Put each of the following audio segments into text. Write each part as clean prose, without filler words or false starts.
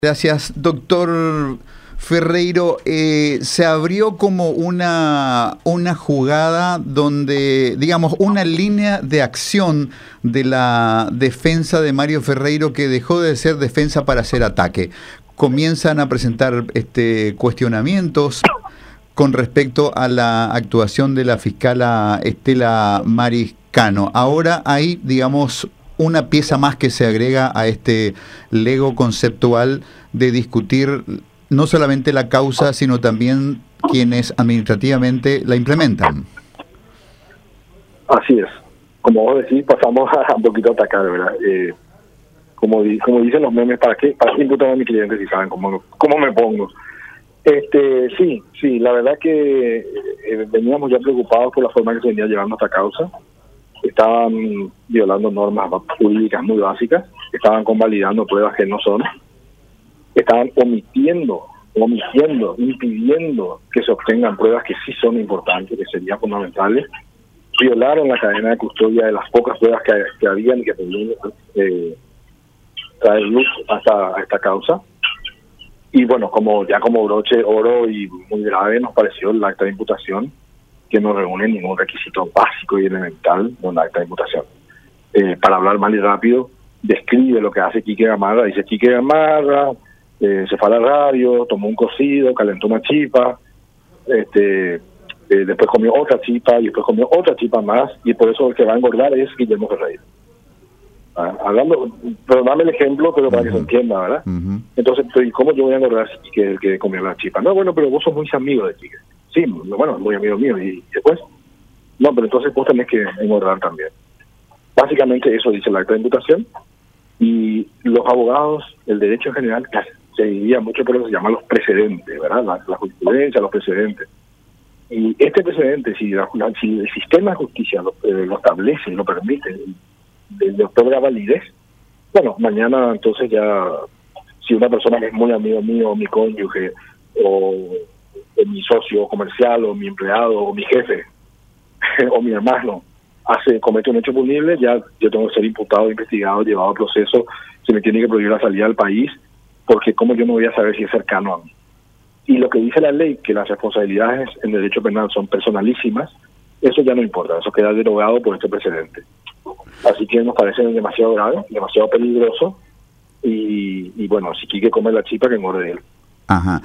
Gracias, doctor Ferreiro. Se abrió como una jugada donde, digamos, una línea de acción de la defensa de Mario Ferreiro que dejó de ser defensa para ser ataque. Comienzan a presentar cuestionamientos con respecto a la actuación de la fiscala Estela Mariscano. Ahora hay, digamos, una pieza más que se agrega a este lego conceptual de discutir no solamente la causa, sino también quienes administrativamente la implementan. Así es. Como vos decís, pasamos a un poquito a atacar, ¿verdad? Como dicen los memes, ¿para qué imputan a mis clientes si saben cómo me pongo? Sí, la verdad que veníamos ya preocupados por la forma que se venía llevando esta causa. Estaban violando normas jurídicas muy básicas, estaban convalidando pruebas que no son, estaban impidiendo que se obtengan pruebas que sí son importantes, que serían fundamentales, violaron la cadena de custodia de las pocas pruebas que habían y que podían traer luz a esta causa. Y bueno, como broche de oro y muy grave nos pareció el acta de imputación, que no reúne ningún requisito básico y elemental de un acta de imputación. Para hablar mal y rápido, describe lo que hace Quique Gamarra. Dice: Quique Gamarra se fue a la radio, tomó un cocido, calentó una chipa, después comió otra chipa y después comió otra chipa más, y por eso el que va a engordar es Guillermo Ferreiro. Perdóname el ejemplo, pero para que se entienda, ¿verdad? Entonces, ¿cómo yo voy a engordar si Quique es el que comió la chipa? No, bueno, pero vos sos muy amigo de Quique. Sí, bueno, muy amigo mío. ¿Y después? No, pero entonces vos tenés que engordar también. Básicamente eso dice el acta de imputación. Y los abogados, el derecho en general, se dividía mucho por lo que se llaman los precedentes, ¿verdad? La jurisprudencia, los precedentes. Y este precedente, si el sistema de justicia lo establece y lo permite, le otorga validez, bueno, mañana entonces ya, si una persona que es muy amigo mío, mi cónyuge, o mi socio comercial, o mi empleado, o mi jefe, o mi hermano, comete un hecho punible, ya yo tengo que ser imputado, investigado, llevado a proceso, se me tiene que prohibir la salida del país, porque como yo no voy a saber si es cercano a mí. Y lo que dice la ley, que las responsabilidades en derecho penal son personalísimas, eso ya no importa, eso queda derogado por este precedente. Así que nos parece demasiado grave, demasiado peligroso, y bueno, si Quique come la chipa, que engorde de él. Ajá.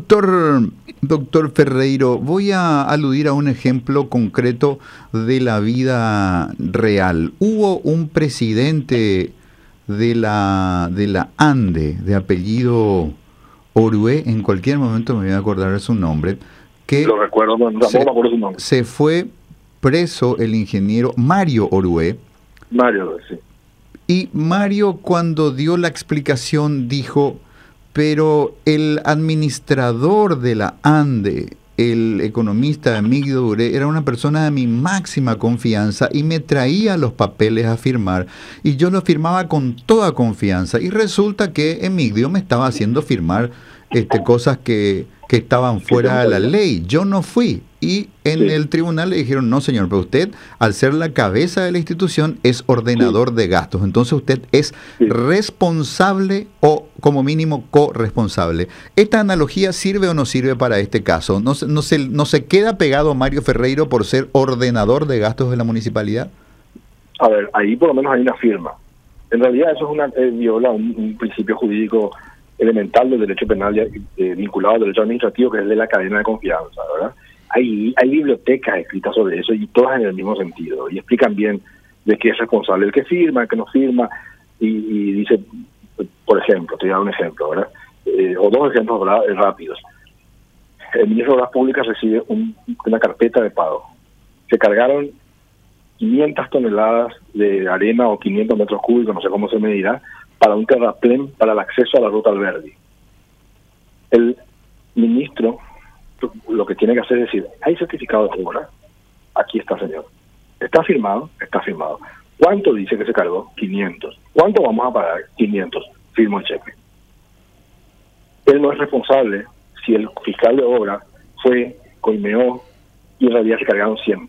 Doctor Ferreiro, voy a aludir a un ejemplo concreto de la vida real. Hubo un presidente de la ANDE, de apellido Orué, en cualquier momento me voy a acordar de su nombre, que lo recuerdo, no me acuerdo su nombre. Se fue preso el ingeniero Mario Orué. Mario, sí. Y Mario, cuando dio la explicación, dijo: pero el administrador de la ANDE, el economista Emigdio Duré, era una persona de mi máxima confianza y me traía los papeles a firmar y yo los firmaba con toda confianza, y resulta que Emigdio me estaba haciendo firmar cosas que estaban fuera de la ley. Yo no fui. Y en el tribunal le dijeron: no, señor, pero usted, al ser la cabeza de la institución, es ordenador de gastos. Entonces usted es responsable o, como mínimo, corresponsable. ¿Esta analogía sirve o no sirve para este caso? ¿No se queda pegado Mario Ferreiro por ser ordenador de gastos de la municipalidad? A ver, ahí por lo menos hay una firma. En realidad eso es viola un principio jurídico elemental del derecho penal vinculado al derecho administrativo, que es el de la cadena de confianza, ¿verdad? Hay bibliotecas escritas sobre eso, y todas en el mismo sentido, y explican bien de qué es responsable el que firma, el que no firma, y dice, por ejemplo, te voy a dar un ejemplo, ¿verdad? O dos ejemplos, ¿verdad?, rápidos. El ministro de Obras Públicas recibe una carpeta de pago. Se cargaron 500 toneladas de arena o 500 metros cúbicos, no sé cómo se medirá, para un terraplén para el acceso a la ruta Alberdi. El ministro lo que tiene que hacer es decir: hay certificado de obra, aquí está, señor, está firmado. ¿Cuánto dice que se cargó? 500. ¿Cuánto vamos a pagar? 500. Firmo el cheque. Él no es responsable si el fiscal de obra fue, coimeó y en realidad se cargaron 100.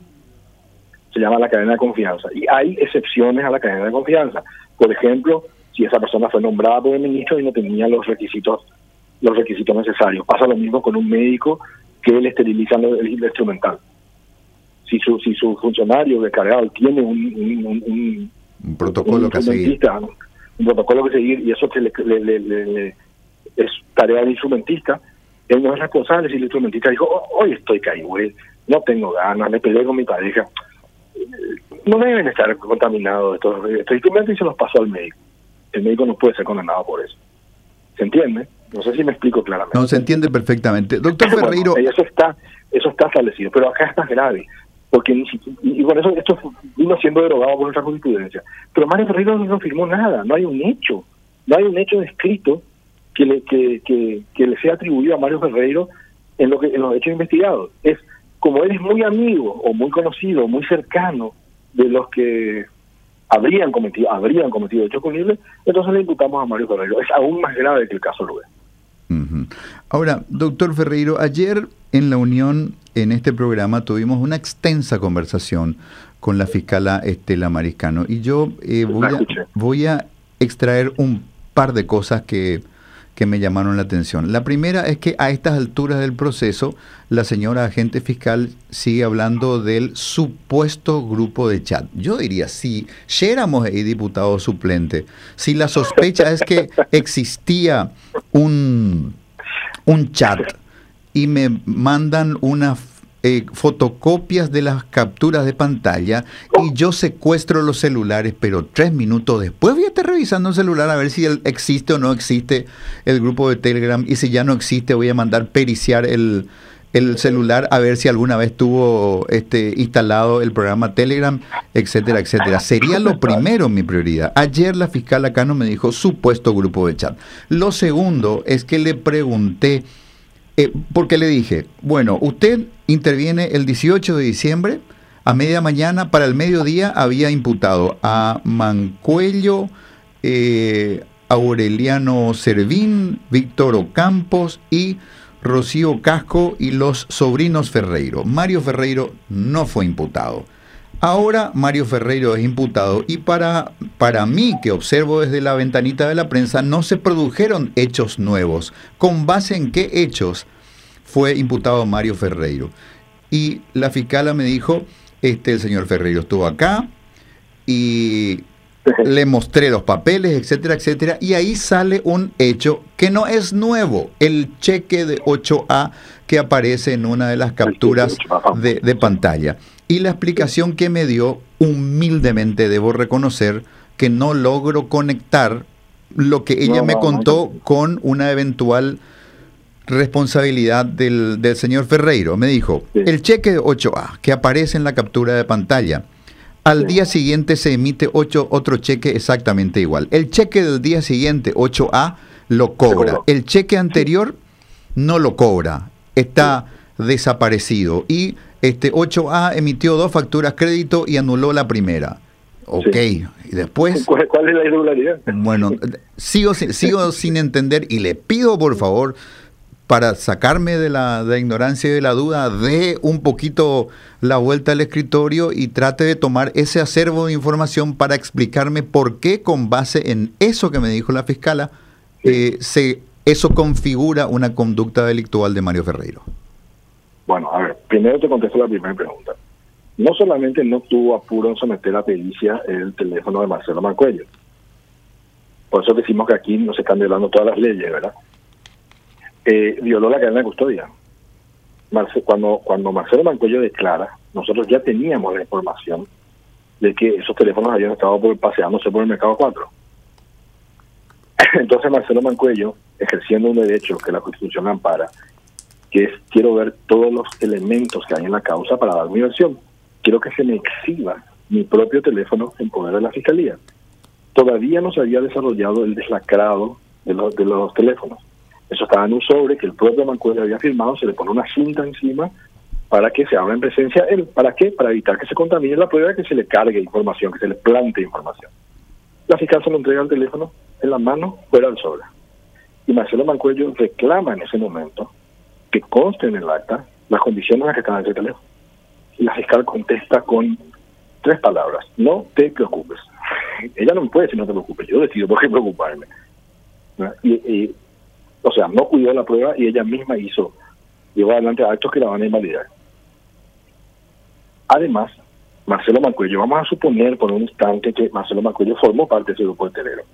Se llama la cadena de confianza, y hay excepciones a la cadena de confianza. Por ejemplo, si esa persona fue nombrada por el ministro y no tenía los requisitos necesarios. Pasa lo mismo con un médico que le esterilizan el instrumental. Si su funcionario de cargado tiene un protocolo que seguir, un protocolo que seguir, y eso es tarea del instrumentista, él no es responsable si el instrumentista dijo, hoy estoy caído, no tengo ganas, me peleé con mi pareja. No deben estar contaminados estos instrumentos y se los pasó al médico. El médico no puede ser condenado por eso. ¿Se entiende? No sé si me explico claramente. No, se entiende perfectamente. Doctor Ferreiro... Bueno, eso está establecido, pero acá es más grave, porque y por eso esto vino siendo derogado por nuestra jurisprudencia. Pero Mario Ferreiro no firmó nada, no hay un hecho descrito que le sea atribuido a Mario Ferreiro en los hechos investigados. Es como él es muy amigo o muy conocido, muy cercano de los que habrían cometido hechos punibles, entonces le imputamos a Mario Ferreiro. Es aún más grave que el caso Lugue. Uh-huh. Ahora, doctor Ferreiro, ayer en la Unión, en este programa, tuvimos una extensa conversación con la fiscala Estela Mariscano, y yo voy a extraer un par de cosas que me llamaron la atención. La primera es que a estas alturas del proceso, la señora agente fiscal sigue hablando del supuesto grupo de chat. Yo diría, si éramos diputado suplente, si la sospecha es que existía un chat y me mandan unas fotocopias de las capturas de pantalla y yo secuestro los celulares, pero 3 minutos después voy a estar revisando el celular a ver si existe o no existe el grupo de Telegram, y si ya no existe voy a mandar periciar el celular a ver si alguna vez tuvo instalado el programa Telegram, etcétera, etcétera. Sería lo primero mi prioridad. Ayer la fiscal acá no me dijo supuesto grupo de chat. Lo segundo es que le pregunté, porque le dije, bueno, usted interviene el 18 de diciembre, a media mañana, para el mediodía había imputado a Mancuello, Aureliano Servín, Víctor Ocampos y Rocío Casco y los sobrinos Ferreiro. Mario Ferreiro no fue imputado. Ahora Mario Ferreiro es imputado, y para mí, que observo desde la ventanita de la prensa, no se produjeron hechos nuevos. ¿Con base en qué hechos fue imputado Mario Ferreiro? Y la fiscala me dijo, el señor Ferreiro estuvo acá y le mostré los papeles, etcétera, etcétera, y ahí sale un hecho que no es nuevo, el cheque de 8A que aparece en una de las capturas de pantalla. Y la explicación que me dio, humildemente debo reconocer que no logro conectar lo que ella me contó con una eventual responsabilidad del señor Ferreiro. Me dijo, el cheque de 8A que aparece en la captura de pantalla, al día siguiente se emite otro cheque exactamente igual. El cheque del día siguiente, 8A, lo cobra. El cheque anterior no lo cobra, está desaparecido. Y 8A emitió 2 facturas crédito y anuló la primera. Ok, y después... ¿Cuál es la irregularidad? Bueno, sigo sin entender, y le pido por favor, para sacarme de la ignorancia y de la duda, dé un poquito la vuelta al escritorio y trate de tomar ese acervo de información para explicarme por qué, con base en eso que me dijo la fiscala, eso configura una conducta delictual de Mario Ferreiro. Bueno, a ver, primero te contesto la primera pregunta. No solamente no tuvo apuro en someter a pericia el teléfono de Marcelo Mancuello. Por eso decimos que aquí no se están violando todas las leyes, ¿verdad? Violó la cadena de custodia. Cuando Marcelo Mancuello declara, nosotros ya teníamos la información de que esos teléfonos habían estado paseándose por el Mercado 4. Entonces Marcelo Mancuello, ejerciendo un derecho que la Constitución ampara, que es, quiero ver todos los elementos que hay en la causa para dar mi versión. Quiero que se me exhiba mi propio teléfono en poder de la Fiscalía. Todavía no se había desarrollado el deslacrado de los teléfonos. Eso estaba en un sobre que el propio Mancuello había firmado, se le pone una cinta encima para que se abra en presencia él. ¿Para qué? Para evitar que se contamine la prueba, que se le cargue información, que se le plante información. La fiscal se lo entrega el teléfono en la mano, fuera del sobre. Y Marcelo Mancuello reclama en ese momento que conste en el acta las condiciones en las que estaba ese teléfono. Y la fiscal contesta con 3 palabras: no te preocupes. ella no me puede decir no te preocupes, yo decido por qué preocuparme. O sea, no cuidó la prueba y ella misma llevó adelante actos que la van a invalidar. Además, Marcelo Mancuello, vamos a suponer por un instante que Marcelo Mancuello formó parte de ese grupo de Telegram,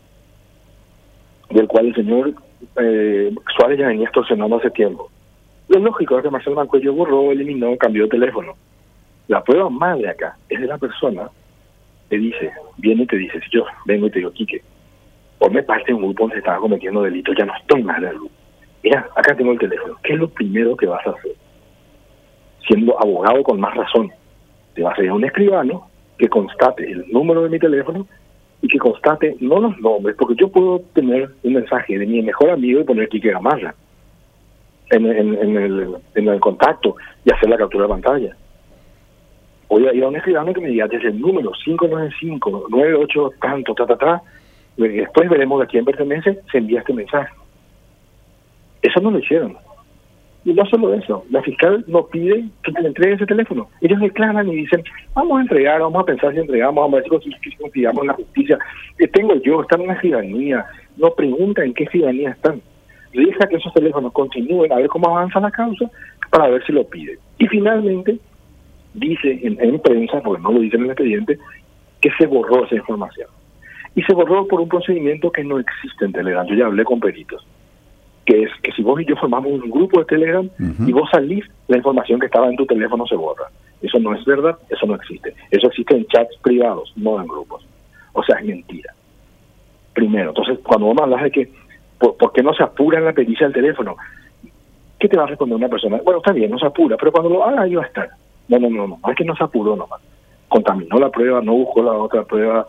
del cual el señor Suárez ya venía extorsionando hace tiempo. Lo lógico es que Marcelo Mancuello borró, eliminó, cambió de teléfono. La prueba madre acá es de la persona que dice, viene y te dice, si yo vengo y te digo, Quique, ponme parte de un grupo donde se estaba cometiendo delitos, ya no estoy más en el grupo. Mira, acá tengo el teléfono. ¿Qué es lo primero que vas a hacer? Siendo abogado con más razón, te vas a ir a un escribano que constate el número de mi teléfono y que constate no los nombres, porque yo puedo tener un mensaje de mi mejor amigo y poner Quique Gamarra en el contacto y hacer la captura de pantalla. Voy a ir a un escribano que me diga desde el número 595 98 tanto, después veremos a quién pertenece, se envía este mensaje. Eso no lo hicieron. Y no solo eso, la fiscal no pide que te le entregue ese teléfono. Ellos declaran y dicen, vamos a entregar, vamos a pensar si entregamos, vamos a ver si confiamos en la justicia. Que tengo yo, están en una escribanía, no pregunta en qué escribanía están. Deja que esos teléfonos continúen a ver cómo avanza la causa para ver si lo pide. Y finalmente dice en prensa, porque no lo dice en el expediente, que se borró esa información. Y se borró por un procedimiento que no existe en Telegram. Yo ya hablé con peritos. Que es que si vos y yo formamos un grupo de Telegram y vos salís, la información que estaba en tu teléfono se borra. Eso no es verdad, eso no existe. Eso existe en chats privados, no en grupos. O sea, es mentira. Primero, entonces, cuando vos me hablas de que, ¿por qué no se apura en la pericia del teléfono? ¿Qué te va a responder una persona? Bueno, está bien, no se apura, pero cuando lo haga ahí va a estar. No, es que no se apuró nomás. Contaminó la prueba, no buscó la otra prueba,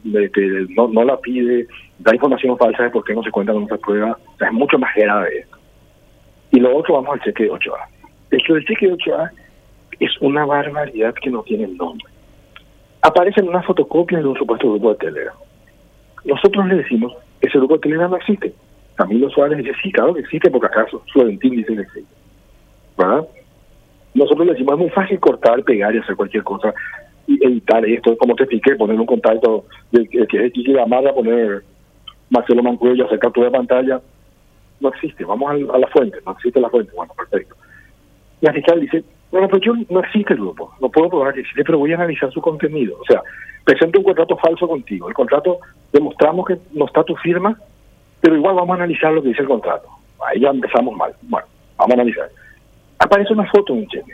no la pide, da información falsa de por qué no se cuenta con otra prueba. O sea, es mucho más grave esto. Y lo otro, vamos al cheque de 8A. Esto del cheque de 8A es una barbaridad que no tiene nombre. Aparece en una fotocopia de un supuesto grupo de Telegram. Nosotros le decimos, ese grupo de Telegram no existe. Camilo Suárez dice, sí, claro que existe, porque acaso Florentín dice que existe. ¿Verdad? Nosotros le decimos, es muy fácil cortar, pegar y hacer cualquier cosa y editar esto, como te expliqué, poner un contacto de que es Quique Gamarra, poner Marcelo Mancuello, hacer captura de pantalla. No existe, vamos a la fuente, no existe la fuente. Bueno, perfecto. Y la fiscal dice, bueno, pues yo no existe el grupo, no puedo probar que existe, pero voy a analizar su contenido. O sea, presento un contrato falso contigo, el contrato demostramos que no está tu firma, pero igual vamos a analizar lo que dice el contrato. Ahí ya empezamos mal. Bueno, vamos a analizar. Aparece una foto de un cheque,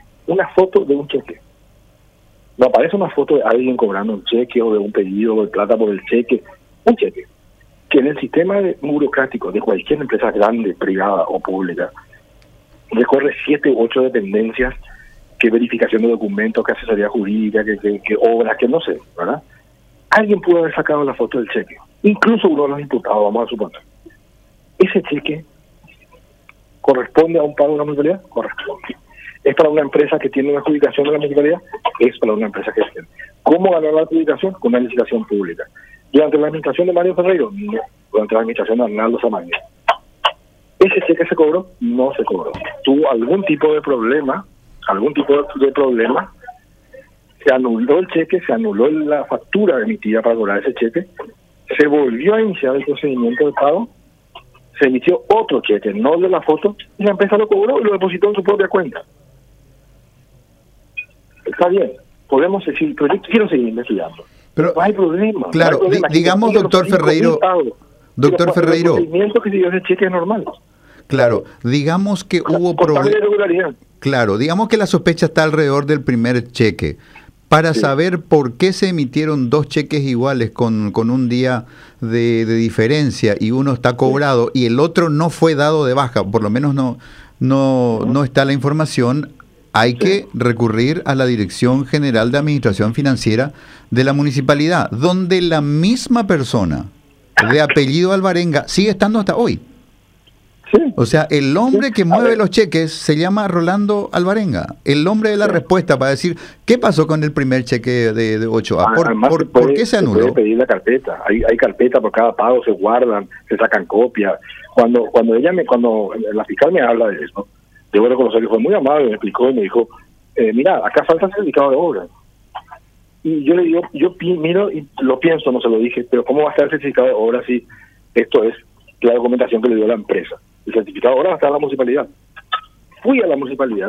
no aparece una foto de alguien cobrando un cheque o de un pedido de plata por el cheque, un cheque que en el sistema burocrático de cualquier empresa grande, privada o pública recorre 7 u 8 dependencias, que verificación de documentos, que asesoría jurídica, que obras, que no sé, ¿verdad? Alguien pudo haber sacado la foto del cheque, incluso uno de los imputados, vamos a suponer. Ese cheque ¿corresponde a un pago de una municipalidad? Corresponde. ¿Es para una empresa que tiene una adjudicación de la municipalidad? Es para una empresa que tiene. ¿Cómo ganó la adjudicación? Con una licitación pública. ¿Durante la administración de Mario Ferreiro? No. Durante la administración de Arnaldo Samaño. ¿Ese cheque se cobró? No se cobró. ¿Tuvo algún tipo de problema? Se anuló el cheque, se anuló la factura emitida para cobrar ese cheque, se volvió a iniciar el procedimiento de pago, se emitió otro cheque, no de la foto, y la empresa lo cobró y lo depositó en su propia cuenta. Está bien, podemos decir, pero yo quiero seguir investigando. Pero no hay problema. Claro, no hay problema. digamos, doctor Ferreiro, el procedimiento que siguió ese cheque es normal. Claro, digamos que hubo problemas. Claro, digamos que la sospecha está alrededor del primer cheque. Para saber por qué se emitieron 2 cheques iguales con un día de diferencia y uno está cobrado y el otro no fue dado de baja, por lo menos no está la información, hay que recurrir a la Dirección General de Administración Financiera de la Municipalidad, donde la misma persona de apellido Alvarenga sigue estando hasta hoy. O sea, el hombre que mueve los cheques se llama Rolando Alvarenga, el hombre de la respuesta para decir qué pasó con el primer cheque de 8A, ¿por qué se anuló? Se puede pedir la carpeta, hay carpeta por cada pago, se guardan, se sacan copias. Cuando la fiscal me habla de eso, debo reconocer que fue muy amable, me explicó y me dijo, mira, acá falta el certificado de obra. Y yo le digo, miro y lo pienso, no se lo dije, pero ¿cómo va a estar el certificado de obra si esto es la documentación que le dio la empresa? El certificado de obra va a estar en la municipalidad. Fui a la municipalidad,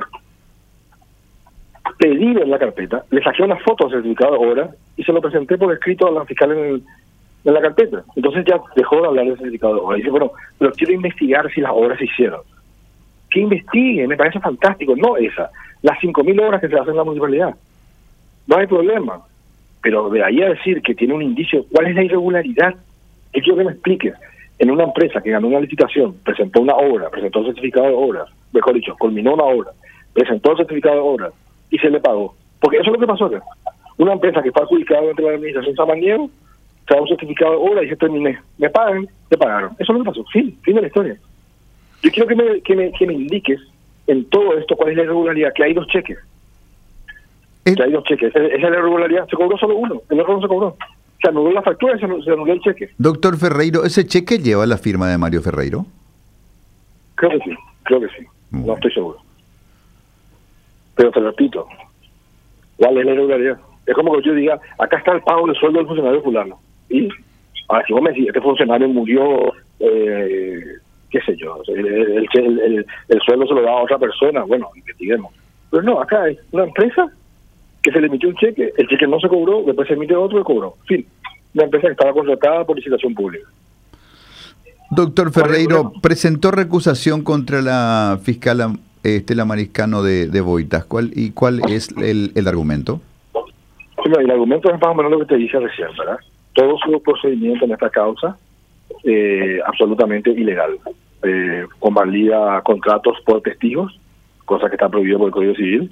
pedí en la carpeta, le saqué una foto del certificado de obra y se lo presenté por escrito a la fiscal en la carpeta. Entonces ya dejó de hablar del certificado de obra. Y dice, bueno, pero quiero investigar si las obras se hicieron. Que investigue, me parece fantástico. No esa, las 5.000 obras que se hacen en la municipalidad. No hay problema. Pero de ahí a decir que tiene un indicio, ¿cuál es la irregularidad? Yo quiero que me expliques. En una empresa que ganó una licitación, presentó una obra, presentó el certificado de obra, mejor dicho, culminó una obra, presentó el certificado de obra y se le pagó. Porque eso es lo que pasó acá. Una empresa que fue adjudicada dentro de la administración Samaniego, trae un certificado de obra y dice, terminé. Me pagan, te pagaron. Eso es lo que pasó. Fin de la historia. Yo quiero que me indiques en todo esto cuál es la irregularidad, que hay 2 cheques. Que hay 2 cheques. Esa es la irregularidad. Se cobró solo uno, el otro no se cobró. Se anuló la factura y se anuló el cheque. Doctor Ferreiro, ¿ese cheque lleva la firma de Mario Ferreiro? Creo que sí. No estoy seguro. Pero te repito, ¿cuál es la irregularidad? Es como que yo diga, acá está el pago del sueldo del funcionario fulano. Y ahora, si vos me decís, este funcionario murió, qué sé yo, el sueldo se lo da a otra persona, bueno, investiguemos. Pero no, acá hay una empresa que se le emitió un cheque, el cheque no se cobró, después se emite otro y cobró. En fin, una empresa que estaba contratada por licitación pública. Doctor Ferreiro, presentó recusación contra la fiscal Estela Mariscano de Boitas. ¿Cuál es el argumento? Bueno, el argumento es más o menos lo que te dije recién, ¿verdad? Todo su procedimiento en esta causa absolutamente ilegal. Convalida contratos por testigos, cosa que está prohibida por el Código Civil.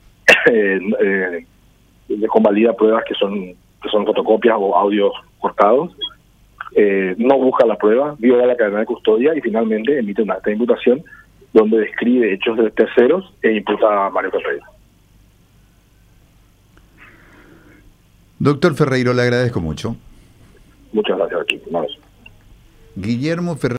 Convalida pruebas que son fotocopias o audios cortados. No busca la prueba, viola la cadena de custodia y finalmente emite una acta de imputación donde describe hechos de terceros e imputa a Mario Ferreiro. Doctor Ferreiro, le agradezco mucho. Muchas gracias, aquí. Guillermo Ferreiro.